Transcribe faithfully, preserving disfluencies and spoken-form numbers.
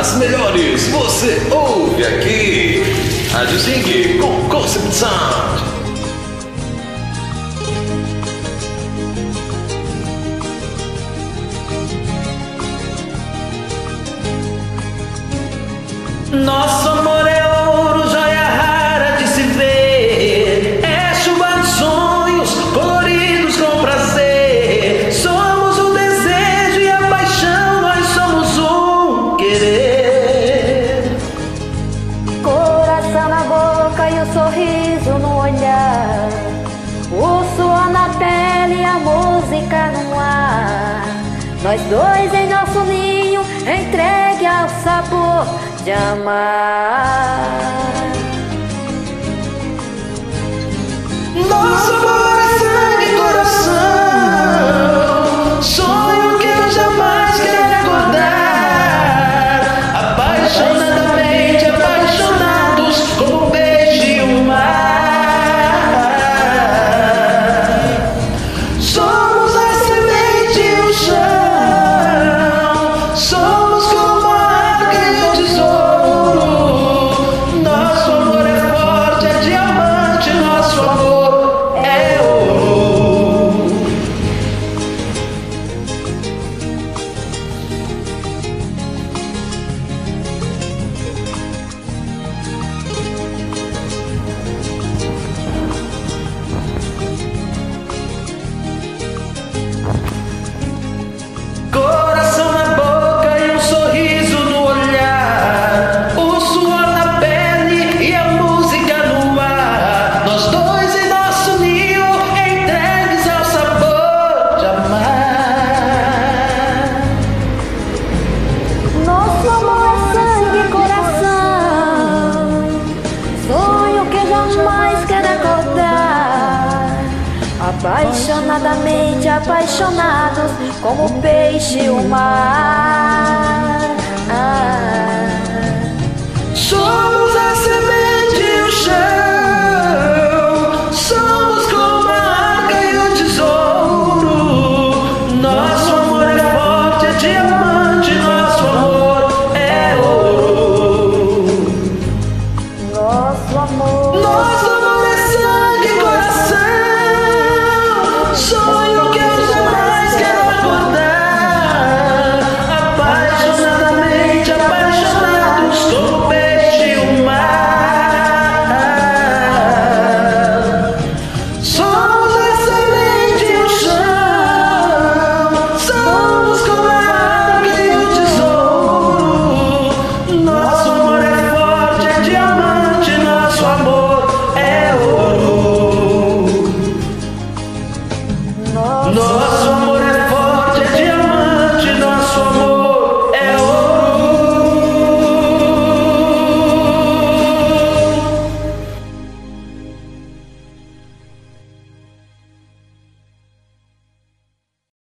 as melhores você ouve aqui. Rádio Zing com Concept Sound. Nosso amor é ouro, joia rara de se ver. É chuva de sonhos, coloridos com prazer. Somos o desejo e a paixão, nós somos um querer. Coração na boca e o sorriso no olhar, o suor na pele e a música no ar. Nós dois em nosso ninho, entregue ao sabor de amar. Nosso amor é sangue e coração, sonho que eu jamais quero recordar. Apaixonadamente apaixonados como o peixe e o mar. Somos a semente e o chão, somos como a água e o tesouro. Nosso amor é forte, é diamante, nosso amor é ouro. Coração na boca e um sorriso no olhar, o suor na pele e a música no ar. Nós dois em nosso ninho, entregues ao sabor de amar. Nosso amor é sangue e coração, sonho que jamais quero acordar. Apaixonadamente apaixonados como o peixe e o mar.